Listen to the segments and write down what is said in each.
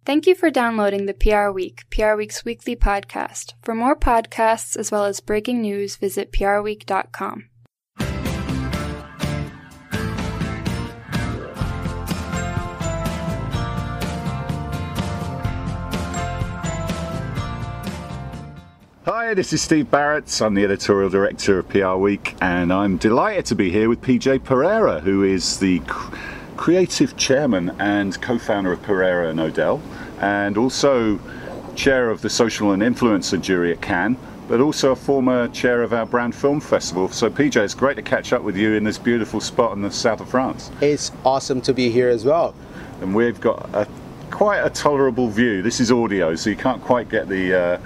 Thank you for downloading the PR Week, PR Week's weekly podcast. For more podcasts as well as breaking news, visit prweek.com. Hi, this is Steve Barrett. I'm the editorial director of PR Week, and I'm delighted to be here with PJ Pereira, who is the creative chairman and co-founder of Pereira and Odell, and also chair of the social and influencer jury at Cannes, but also a former chair of our Brand Film Festival. So PJ, it's great to catch up with you in this beautiful spot in the south of France. It's awesome to be here as well. And we've got quite a tolerable view. This is audio, so you can't quite get the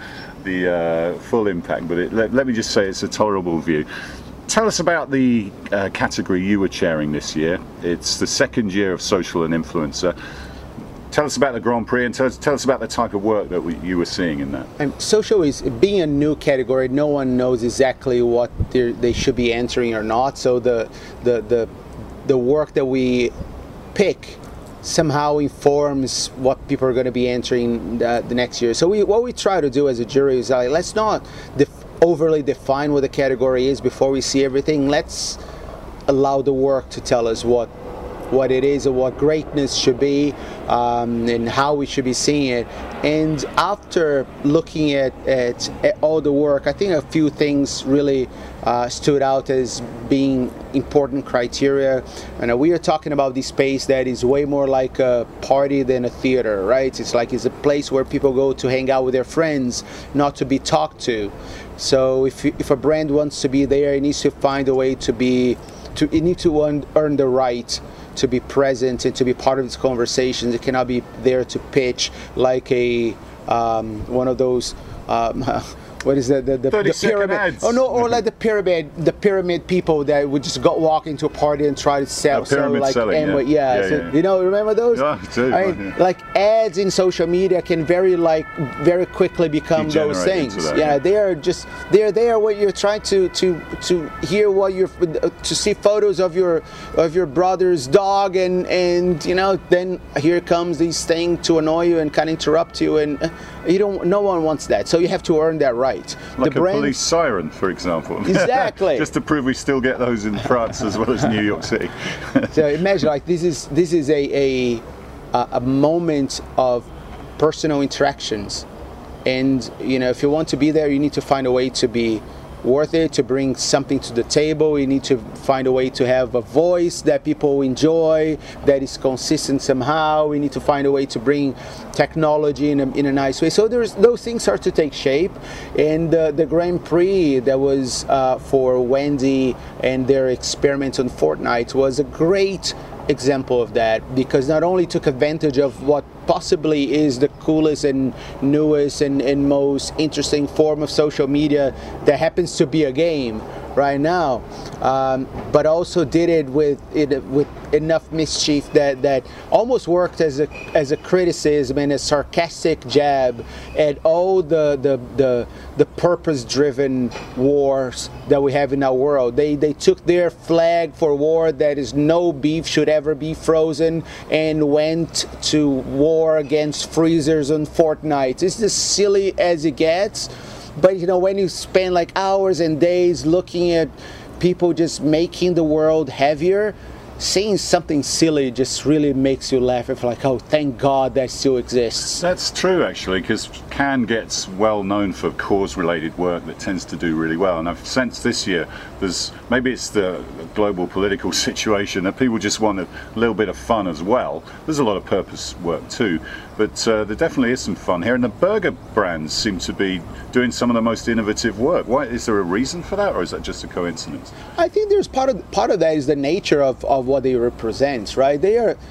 full impact, but let me just say it's a tolerable view. Tell us about the category you were chairing this year. It's the second year of social and influencer. Tell us about the Grand Prix and tell us about the type of work that you were seeing in that. And social is being a new category. No one knows exactly what they should be answering or not. So the work that we pick somehow informs what people are going to be answering the next year. So what we try to do as a jury is let's not overly define what the category is before we see everything. Let's allow the work to tell us what it is and what greatness should be, and how we should be seeing it. And after looking at all the work, I think a few things really stood out as being important criteria. And we are talking about this space that is way more like a party than a theater, right? It's a place where people go to hang out with their friends, not to be talked to. So if a brand wants to be there, it needs to find a way it needs to earn the right to be present and to be part of these conversations. It cannot be there to pitch like a one of those what is the pyramid? Ads. Oh no, or like the pyramid people that would just walk into a party and try to sell. Pyramid selling, yeah. You know, remember those? Yeah, I do. I mean, like ads in social media can very quickly become those things. Yeah, they are they're there when you're trying to hear what to see photos of your brother's dog, and you know, then here comes this thing to annoy you and kind of interrupt you, and no one wants that. So you have to earn that right. Like a police siren, for example. Exactly. Just to prove we still get those in France as well as New York City. So imagine, like, this is a moment of personal interactions, and you know, if you want to be there, you need to find a way to be worth it, to bring something to the table. You need to find a way to have a voice that people enjoy, that is consistent somehow. We need to find a way to bring technology in a nice way. So those things start to take shape. And the Grand Prix that was for Wendy and their experiment on Fortnite was a great example of that, because not only took advantage of what possibly is the coolest and newest and most interesting form of social media that happens to be a game right now, but also did it with enough mischief that almost worked as a criticism and a sarcastic jab at all the purpose-driven wars that we have in our world. They took their flag for war, that is no beef should ever be frozen, and went to war against freezers on Fortnite. It's as silly as it gets. But you know, when you spend like hours and days looking at people just making the world heavier, seeing something silly just really makes you laugh. It's like, oh, thank God that still exists. That's true, actually, because Cannes gets well known for cause-related work that tends to do really well. And I've sensed this year, maybe it's the global political situation that people just want a little bit of fun as well. There's a lot of purpose work too, but there definitely is some fun here. And the burger brands seem to be doing some of the most innovative work. Why, is there a reason for that, or is that just a coincidence? I think there's part of that is the nature of what they represent, right? They are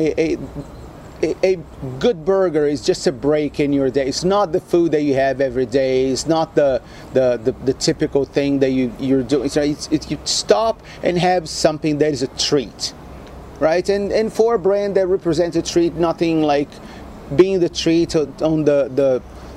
a good burger is just a break in your day. It's not the food that you have every day. It's not the typical thing that you're doing. It's you stop and have something that is a treat, right? And for a brand that represents a treat, nothing like being the treat on the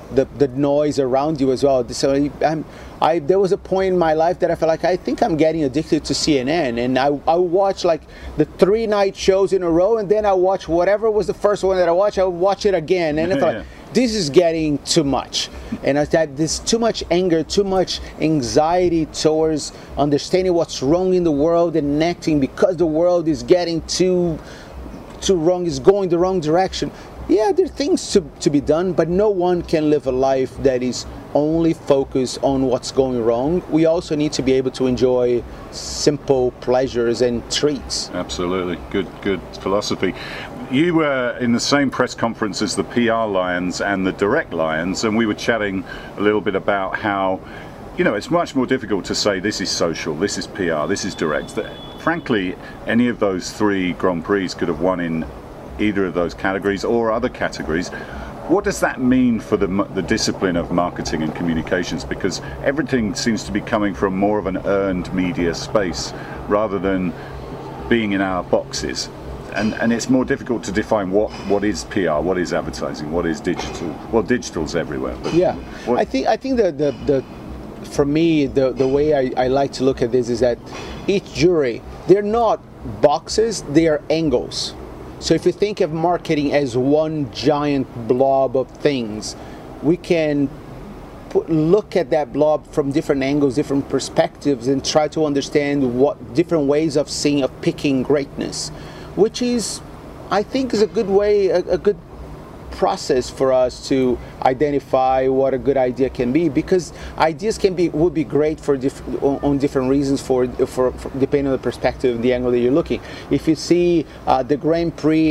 the noise around you as well. So there was a point in my life that I felt like I think I'm getting addicted to CNN, and I watch like the 3 night shows in a row, and then I watch whatever was the first one that I watched, I would watch it again, and I felt like, this is getting too much. And I thought there's too much anger, too much anxiety towards understanding what's wrong in the world and acting because the world is getting too wrong, is going the wrong direction. Yeah, there are things to be done, but no one can live a life that is only focused on what's going wrong. We also need to be able to enjoy simple pleasures and treats. Absolutely. Good philosophy. You were in the same press conference as the PR Lions and the Direct Lions, and we were chatting a little bit about how, it's much more difficult to say this is social, this is PR, this is direct. Frankly, any of those 3 Grand Prix could have won in either of those categories or other categories. What does that mean for the discipline of marketing and communications? Because everything seems to be coming from more of an earned media space rather than being in our boxes. And it's more difficult to define what is PR, what is advertising, what is digital. Well, digital's everywhere. But I think that for me, the way I like to look at this is that each jury, they're not boxes, they are angles. So if you think of marketing as one giant blob of things, we can look at that blob from different angles, different perspectives, and try to understand what different ways of seeing, of picking greatness, which is, I think, is a good way, a good process for us to identify what a good idea can be, because ideas would be great for on different reasons for depending on the perspective and the angle that you're looking. If you see the Grand Prix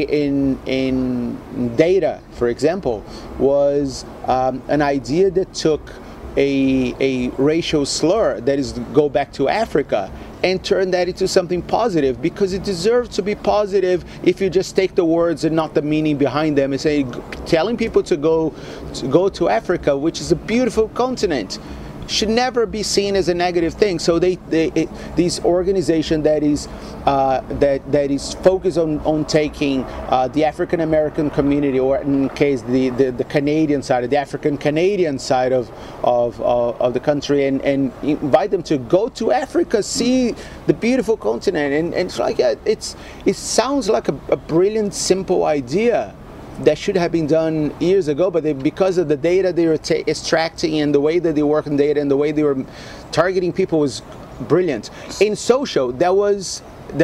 in data, for example, was an idea that took a racial slur that is go back to Africa and turn that into something positive, because it deserves to be positive if you just take the words and not the meaning behind them, and say telling people to go to Africa, which is a beautiful continent, should never be seen as a negative thing. So this organization that is focused on taking the African American community, or in case the Canadian side, the African Canadian side of the country, and invite them to go to Africa, see the beautiful continent, and it's like it sounds like a brilliant, simple idea that should have been done years ago, but because of the data they were extracting and the way that they work on data and the way they were targeting people was brilliant. In social, that was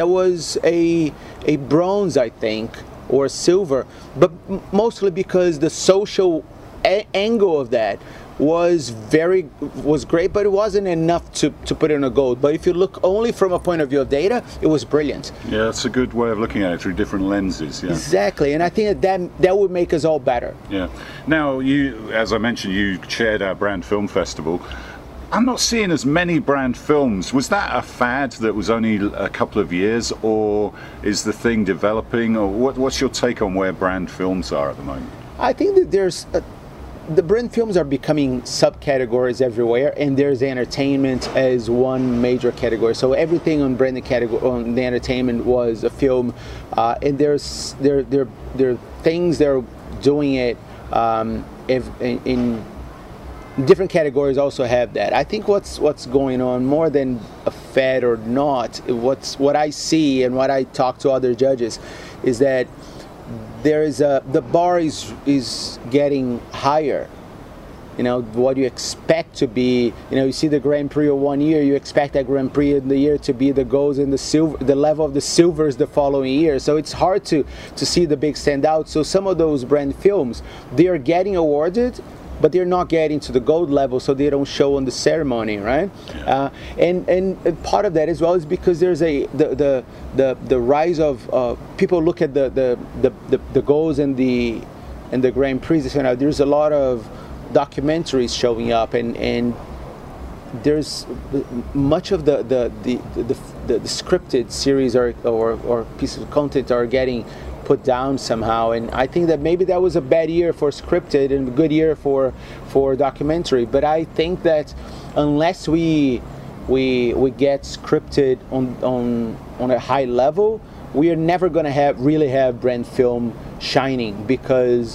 a bronze, I think, or silver, but mostly because the social angle of that was great, but it wasn't enough to put in a gold. But if you look only from a point of view of data, it was brilliant. Yeah, it's a good way of looking at it through different lenses. Yeah. Exactly, and I think that would make us all better. Yeah. Now, you, as I mentioned, you chaired our Brand Film Festival. I'm not seeing as many brand films. Was that a fad that was only a couple of years, or is the thing developing, or what's your take on where brand films are at the moment? I think that the brand films are becoming subcategories everywhere, and there's entertainment as one major category. So everything on branding category, on the entertainment, was a film, and there are things that are doing it in different categories. Also have that. I think what's going on more than a fad or not. What I see and what I talk to other judges is that the bar is getting higher. What you expect to be, you see the Grand Prix of one year, you expect that Grand Prix in the year to be the golds and the level of the silvers the following year. So it's hard to see the big standout. So some of those brand films, they are getting awarded, but they're not getting to the gold level, so they don't show on the ceremony, right? Yeah. And part of that as well is because there's the rise of people look at the golds and the Grand Prix. There's a lot of documentaries showing up, and there's much of the scripted series or pieces of content are getting put down somehow, and I think that maybe that was a bad year for scripted and a good year for documentary. But I think that unless we get scripted on a high level, we are never going to really have brand film shining, because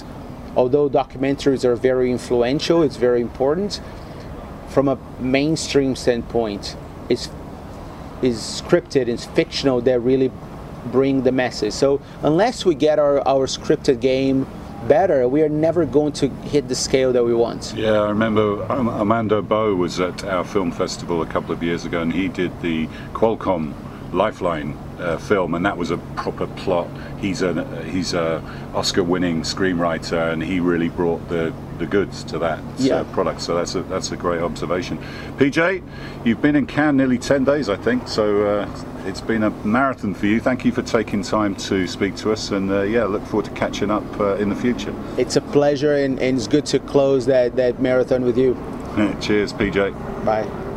although documentaries are very influential, it's very important, from a mainstream standpoint, it's scripted, it's fictional that really bring the message. So unless we get our scripted game better, we are never going to hit the scale that we want. Yeah, I remember Armando Bo was at our film festival a couple of years ago, and he did the Qualcomm Lifeline film, and that was a proper plot. He's a Oscar-winning screenwriter, and he really brought the goods to that product. So that's a great observation. PJ, you've been in Cannes nearly 10 days, I think. So it's been a marathon for you. Thank you for taking time to speak to us, and look forward to catching up in the future. It's a pleasure, and it's good to close that marathon with you. Cheers, PJ. Bye.